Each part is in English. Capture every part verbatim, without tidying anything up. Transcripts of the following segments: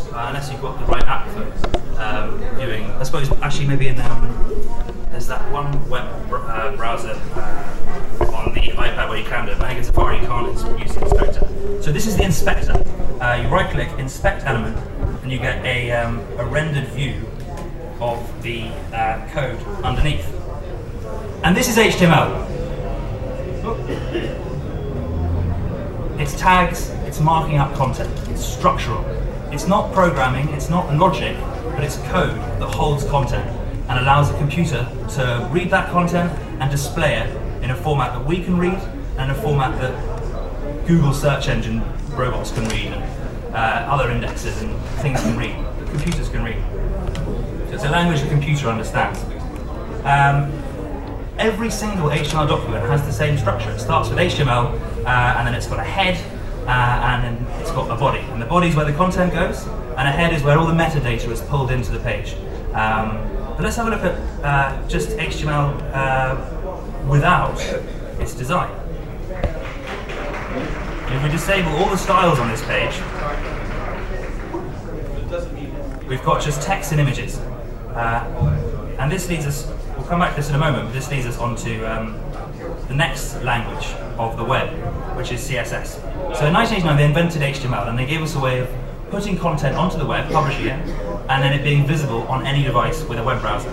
uh, unless you've got the right app for um, viewing. I suppose actually maybe in um, there's that one web uh, browser uh, on the iPad where you can do it. I think in Safari you can't use the inspector. So this is the inspector. Uh, you right-click, inspect element, and you get a, um, a rendered view of the uh, code underneath. And this is H T M L. It's tags, it's marking up content, it's structural. It's not programming, it's not logic, but it's code that holds content and allows the computer to read that content and display it in a format that we can read and a format that Google search engine robots can read and uh, other indexes and things can read, computers can read. So it's a language the computer understands. Um, every single H T M L document has the same structure. It starts with H T M L uh, and then it's got a head uh, and then it's got a body. And the body is where the content goes and a head is where all the metadata is pulled into the page. Um, but let's have a look at uh, just H T M L uh, without its design. If we disable all the styles on this page, we've got just text and images. Uh, and this leads us, we'll come back to this in a moment, but this leads us on to um, the next language of the web, which is C S S. So in nineteen eighty-nine they invented H T M L and they gave us a way of putting content onto the web, publishing it, and then it being visible on any device with a web browser.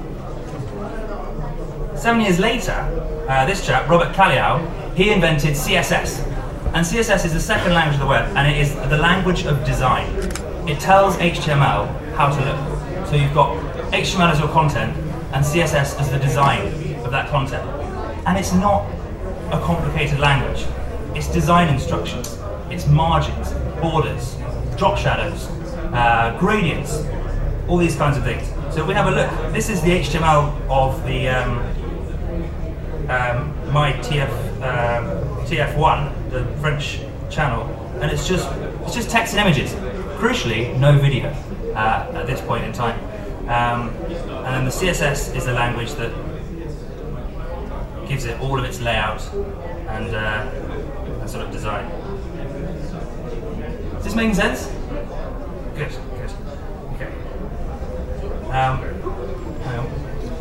Seven years later, uh, this chap, Robert Kaliau, he invented C S S. And C S S is the second language of the web, and it is the language of design. It tells H T M L how to look. So you've got H T M L as your content, and C S S as the design of that content. And it's not a complicated language. It's design instructions. It's margins, borders, drop shadows, uh, gradients, all these kinds of things. So if we have a look, this is the H T M L of the um, um, my T F um, T F one, the French channel, and it's just it's just text and images. Crucially, no video uh, at this point in time. Um, and then the C S S is the language that gives it all of its layout and, uh, and sort of design. Is this making sense? Good, good. Okay. Um, hang on.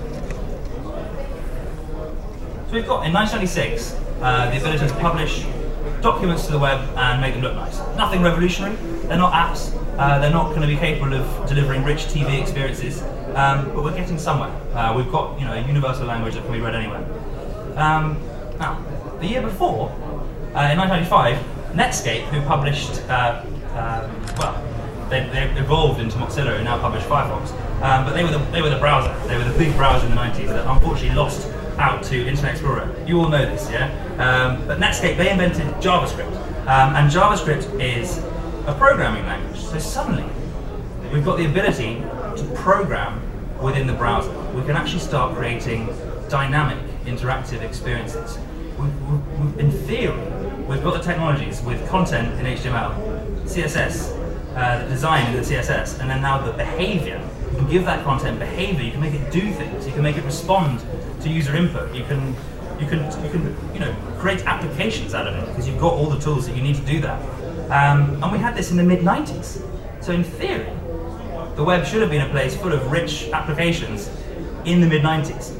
So we've got in nineteen ninety-six uh, the ability to publish documents to the web and make them look nice. Nothing revolutionary. They're not apps. Uh, they're not going to be capable of delivering rich T V experiences, um, but we're getting somewhere. Uh, we've got, you know, a universal language that can be read anywhere. Um, now, the year before, uh, in nineteen ninety-five, Netscape, who published, uh, uh, well, they, they evolved into Mozilla and now publish Firefox, um, but they were the they were the browser. They were the big browser in the nineties that unfortunately lost out to Internet Explorer. You all know this, yeah? Um, but Netscape, they invented JavaScript, um, and JavaScript is a programming language. So suddenly, we've got the ability to program within the browser. We can actually start creating dynamic, interactive experiences. We, we, in theory, we've got the technologies with content in H T M L, C S S, uh, the design in the C S S, and then now the behavior. You can give that content behavior. You can make it do things. You can make it respond to user input. You can, you can, you can, you know, create applications out of it because you've got all the tools that you need to do that. Um, and we had this in the mid nineties. So in theory, the web should have been a place full of rich applications in the mid nineties.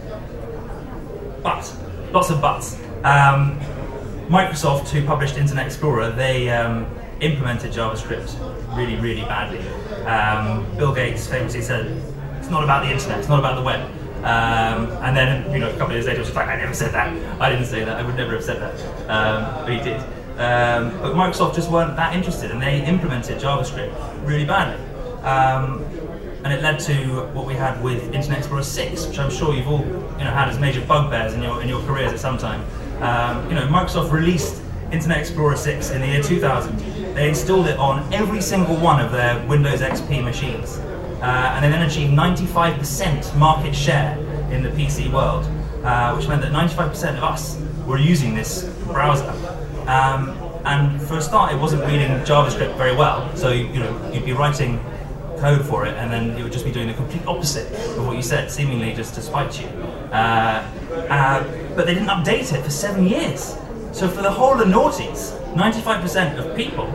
But, lots of buts. Um, Microsoft, who published Internet Explorer, they um, implemented JavaScript really, really badly. Um, Bill Gates famously said, it's not about the internet, it's not about the web. Um, and then, you know, a couple of years later, it was just like, I never said that. I didn't say that, I would never have said that. Um, but he did. Um, but Microsoft just weren't that interested, and they implemented JavaScript really badly. Um, and it led to what we had with Internet Explorer six, which I'm sure you've all, you know, had as major bugbears in your in your careers at some time. Um, you know, Microsoft released Internet Explorer six in the year two thousand. They installed it on every single one of their Windows X P machines, uh, and they then achieved ninety-five percent market share in the P C world, uh, which meant that ninety-five percent of us were using this browser. Um, and for a start, it wasn't reading JavaScript very well, so you know you'd be writing code for it, and then it would just be doing the complete opposite of what you said, seemingly just to spite you. Uh, uh, but they didn't update it for seven years. So for the whole of the noughties, ninety-five percent of people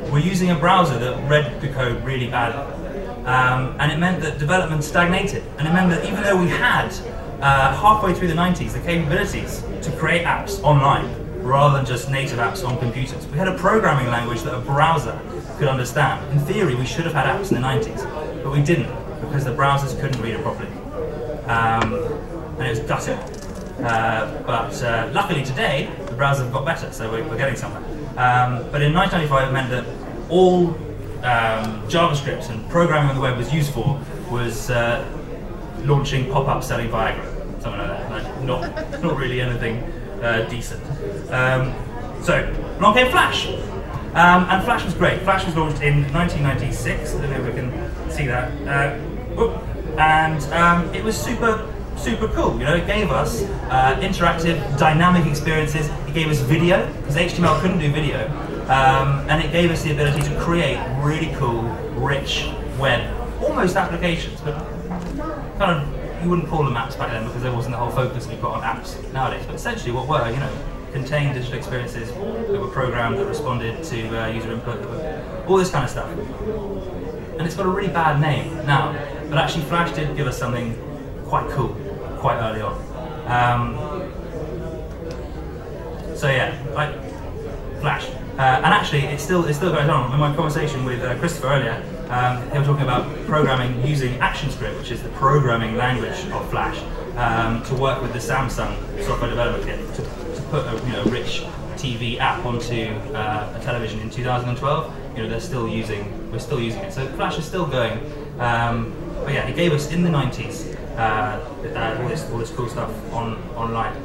were using a browser that read the code really badly. Um, and it meant that development stagnated. And it meant that even though we had, uh, halfway through the nineties, the capabilities to create apps online, rather than just native apps on computers, we had a programming language that a browser could understand. In theory, we should have had apps in the nineties, but we didn't, because the browsers couldn't read it properly. Um, and it was gutting. Uh, but uh, luckily today, the browsers have got better, so we're, we're getting somewhere. Um, but in nineteen ninety-five, it meant that all um, JavaScript and programming on the web was used for was uh, launching pop-up selling Viagra, something like that. Like, not, not really anything uh, decent. Um, so, along came Flash. Um, and Flash was great. Flash was launched in nineteen ninety-six. I don't know if we can see that. Uh, whoop. And um, it was super, super cool. You know, it gave us uh, interactive, dynamic experiences. It gave us video, because H T M L couldn't do video. Um, and it gave us the ability to create really cool, rich web, almost applications, but kind of, you wouldn't call them apps back then because there wasn't the whole focus we put on apps nowadays. But essentially what were, you know, contained digital experiences that were programmed, that responded to uh, user input, that were, all this kind of stuff. And it's got a really bad name now, but actually Flash did give us something quite cool, quite early on. Um, so yeah, like Flash. Uh, and actually, it's still it's still going on. In my conversation with uh, Christopher earlier, um, they were talking about programming using ActionScript, which is the programming language of Flash, um, to work with the Samsung software development kit to, to put a you know rich T V app onto uh, a television in two thousand twelve. You know, they're still using we're still using it. So Flash is still going. Um, but yeah, it gave us in the nineties uh, uh, all this all this cool stuff on online.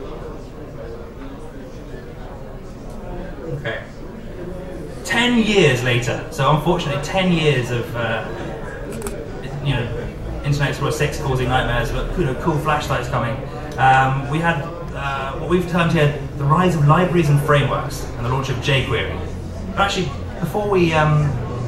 Okay. Ten years later, so unfortunately ten years of, uh, you know, Internet Explorer six causing nightmares, but you know, cool Flash sites coming. Um, we had uh, what we've termed here the rise of libraries and frameworks and the launch of jQuery. But actually, before we, um,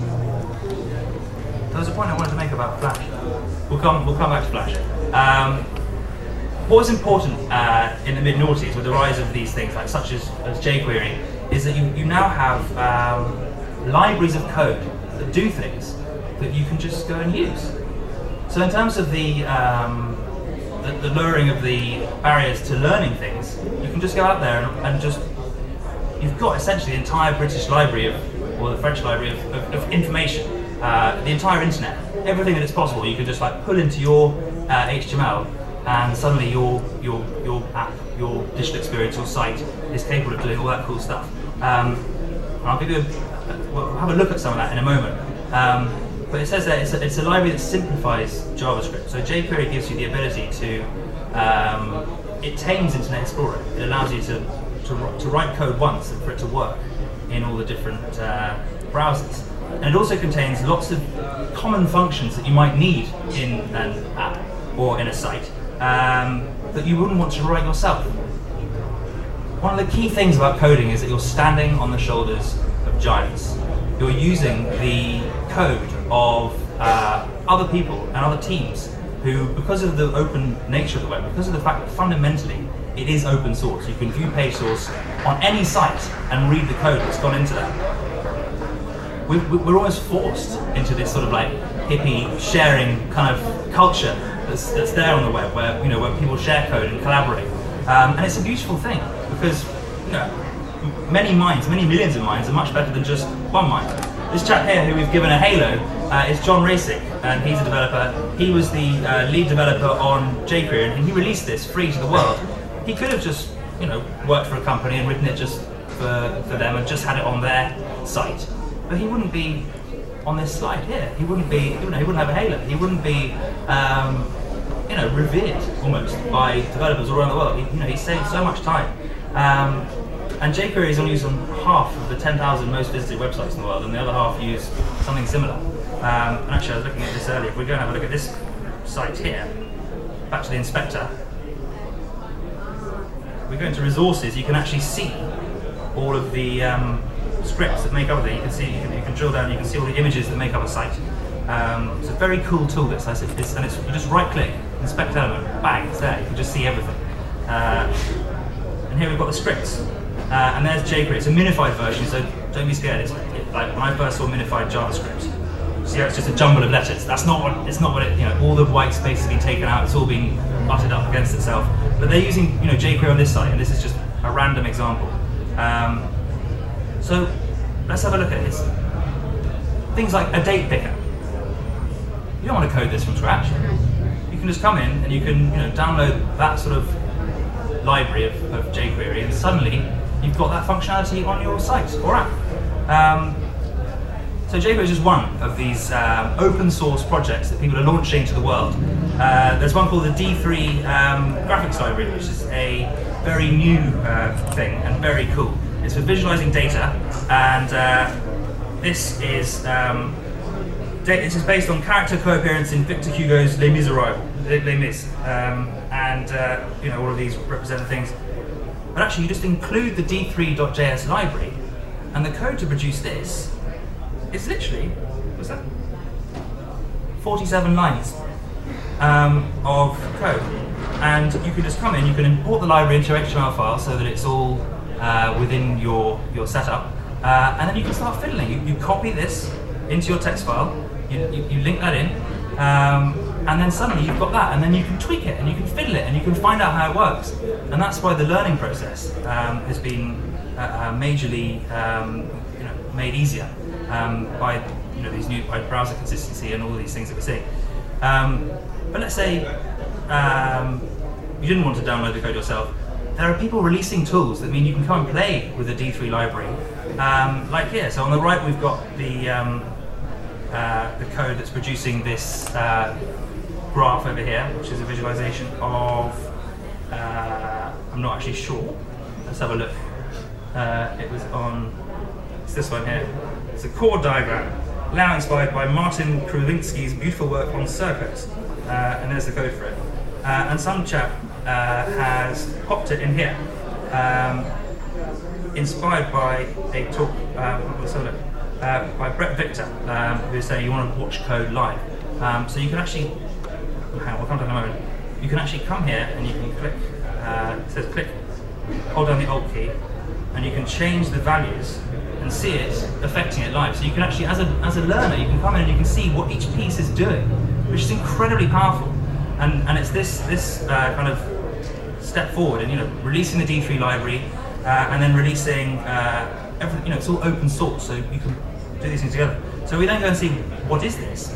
there was a point I wanted to make about Flash. We'll come, we'll come back to Flash. Um, what was important uh, in the mid noughties with the rise of these things, like such as, as jQuery, is that you, you now have um, libraries of code that do things that you can just go and use. So in terms of the, um, the, the lowering of the barriers to learning things, you can just go out there and, and just, you've got essentially the entire British library of, or the French library of, of, of information, uh, the entire internet, everything that is possible, you can just like pull into your uh, H T M L, and suddenly your, your, your app, your digital experience, your site is capable of doing all that cool stuff. Um, I'll give you a, we'll have a look at some of that in a moment. Um, but it says that it's a, it's a library that simplifies JavaScript. So jQuery gives you the ability to, um, it tames Internet Explorer. It allows you to, to, to write code once and for it to work in all the different uh, browsers. And it also contains lots of common functions that you might need in an app or in a site um, that you wouldn't want to write yourself. One of the key things about coding is that you're standing on the shoulders of giants. You're using the code of uh, other people and other teams who, because of the open nature of the web, because of the fact that fundamentally it is open source, you can view page source on any site and read the code that's gone into that. We, we're almost forced into this sort of like hippie sharing kind of culture that's, that's there on the web, where you know where people share code and collaborate, um, and it's a beautiful thing. Because, you know, many minds, many millions of minds are much better than just one mind. This chap here, who we've given a halo, uh, is John Rasick, and he's a developer. He was the uh, lead developer on jQuery, and he released this free to the world. He could have just, you know, worked for a company and written it just for, for them and just had it on their site. But he wouldn't be on this slide here. He wouldn't be, you know, he wouldn't have a halo. He wouldn't be, um, you know, revered almost by developers all around the world. He, you know, he saved so much time. Um, and jQuery is only used on half of the ten thousand most visited websites in the world, and the other half use something similar. Um, and actually, I was looking at this earlier. If we go and have a look at this site here, back to the inspector, if we go into resources, you can actually see all of the um, scripts that make up it. You can see, you can, you can drill down, you can see all the images that make up a site. Um, it's a very cool tool, this, it's, and it's, you just right-click, inspect element, bang, it's there. You can just see everything. Uh, And here we've got the scripts. Uh, and there's jQuery. It's a minified version, so don't be scared. It's, it, like when I first saw minified JavaScript, so yeah, it's just a jumble of letters. That's not what it's not what it, you know. All the white space has been taken out. It's all been butted up against itself. But they're using you know jQuery on this site, and this is just a random example. Um, so let's have a look at this. Things like a date picker. You don't want to code this from scratch. You can just come in and you can you know download that sort of library of, of jQuery, and suddenly you've got that functionality on your site or app. Um, So jQuery is just one of these um, open source projects that people are launching to the world. Uh, there's one called the D three um, graphics library, which is a very new uh, thing and very cool. It's for visualizing data, and uh, this is um, this is based on character coherence in Victor Hugo's Les Miserables, Les Mis, um, and uh, you know all of these represent things. But actually, you just include the D three dot J S library, and the code to produce this. It's literally, what's that? forty-seven lines um, of code. And you can just come in, you can import the library into your H T M L file so that it's all uh, within your, your setup. Uh, and then you can start fiddling. You, you copy this into your text file, you, you, you link that in, um, and then suddenly you've got that, and then you can tweak it, and you can fiddle it, and you can find out how it works. And that's why the learning process um, has been uh, uh, majorly um, you know, made easier. Um, by you know these new by browser consistency and all of these things that we're seeing. Um, but let's say um, you didn't want to download the code yourself. There are people releasing tools that mean you can come and play with the D three library, um, like here. So on the right we've got the um, uh, the code that's producing this uh, graph over here, which is a visualization of. Uh, I'm not actually sure. Let's have a look. Uh, it was on. It's this one here. It's a chord diagram, now inspired by Martin Krulinski's beautiful work on circuits. Uh, and there's the code for it. Uh, and some chap uh, has popped it in here, um, inspired by a talk um, uh, by Brett Victor, um, who's saying you want to watch code live. Um, so you can actually, hang on, we'll come to that in a moment. You can actually come here and you can click, uh, it says click, hold down the Alt key, and you can change the values and see it affecting it live. So you can actually, as a, as a learner, you can come in and you can see what each piece is doing, which is incredibly powerful. And, and it's this, this uh, kind of step forward in you know, releasing the D three library uh, and then releasing, uh, everything, you know, it's all open source, so you can do these things together. So we then go and see, what is this?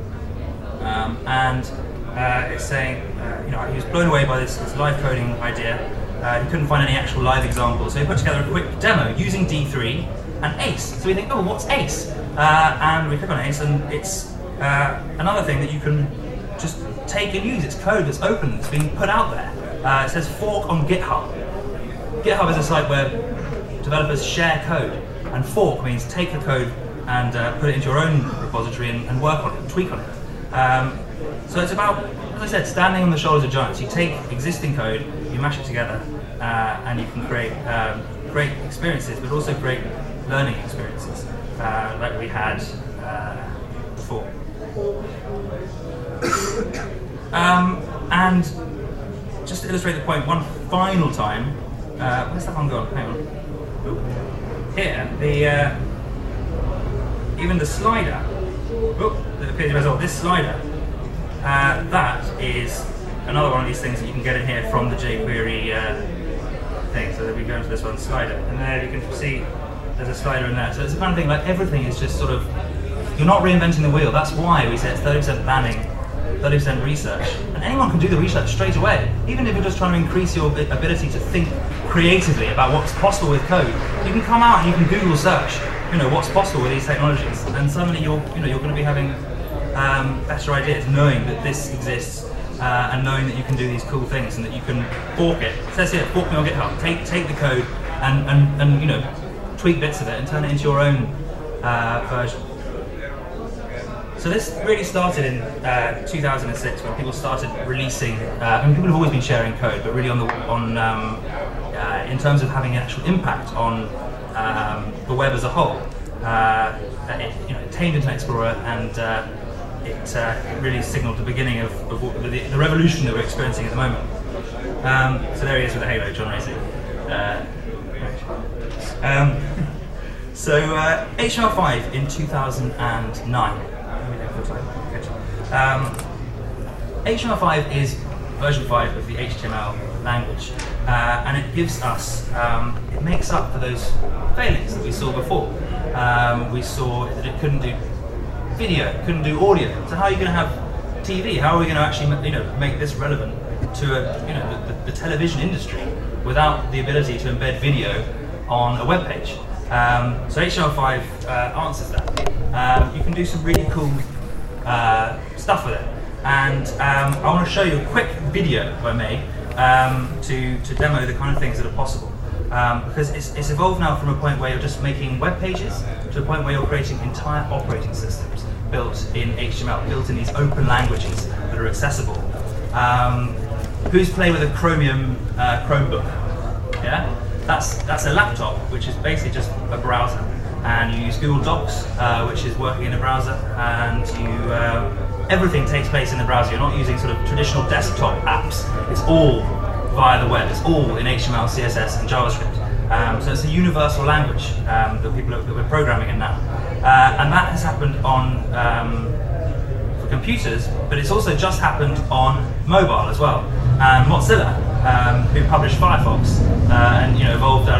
Um, and uh, it's saying, uh, you know, he was blown away by this, this live coding idea. Uh, he couldn't find any actual live examples, so he put together a quick demo using D three and ACE. So we think, oh, what's ACE? Uh, and we click on ACE, and it's uh, another thing that you can just take and use. It's code that's open, that's being put out there. Uh, it says fork on GitHub. GitHub is a site where developers share code, and fork means take the code and uh, put it into your own repository and, and work on it, tweak on it. Um, so it's about, as I said, standing on the shoulders of giants. You take existing code, you mash it together, uh, and you can create um, great experiences, but also great learning experiences, uh, like we had uh, before. um, and just to illustrate the point one final time, uh, where's that one gone? Hang on. Ooh. Here, the uh, even the slider ooh, that appears in the result, this slider, uh, that is another one of these things that you can get in here from the jQuery uh, thing. So that we go into this one, slider, and there you can see there's a slider in there. So it's the kind of thing, like everything is just sort of, you're not reinventing the wheel. That's why we say it's thirty percent planning, thirty percent research. And anyone can do the research straight away. Even if you're just trying to increase your ability to think creatively about what's possible with code, you can come out and you can Google search, you know, what's possible with these technologies. And suddenly you're, you know, you're going to be having um, better ideas, knowing that this exists. Uh, and knowing that you can do these cool things and that you can fork it. It says here, fork me on GitHub. Take take the code and, and, and you know, tweak bits of it and turn it into your own uh, version. So this really started in uh, two thousand six when people started releasing. Uh, I mean, people have always been sharing code, but really on the on um, uh, in terms of having an actual impact on um, the web as a whole. Uh, it, you know, it tamed Internet Explorer and. Uh, It, uh, it really signalled the beginning of, of what, the, the revolution that we're experiencing at the moment. Um, so there he is with the halo, John Racing. Uh, um, So uh, H T M L five in two thousand nine. Um, H T M L five is version five of the H T M L language, uh, and it gives us, um, it makes up for those failings that we saw before. Um, we saw that it couldn't do video, couldn't do audio. So how are you going to have T V? How are we going to actually, you know, make this relevant to a, you know, the, the television industry without the ability to embed video on a web page? Um, so H T M L five uh, answers that. Um, you can do some really cool uh, stuff with it, and um, I want to show you a quick video, if I may, um, to, to demo the kind of things that are possible. Um, because it's, it's evolved now from a point where you're just making web pages to a point where you're creating entire operating systems built in H T M L, built in these open languages that are accessible. Um, who's played with a Chromium uh, Chromebook? Yeah? That's, that's a laptop, which is basically just a browser. And you use Google Docs, uh, which is working in a browser, and you, uh, everything takes place in the browser. You're not using sort of traditional desktop apps. It's all via the web. It's all in H T M L, C S S, and JavaScript. Um, so it's a universal language um, that people are, that we're programming in now. Uh, and that has happened on um, for computers, but it's also just happened on mobile as well. And Mozilla, um, who published Firefox, uh, and you know evolved out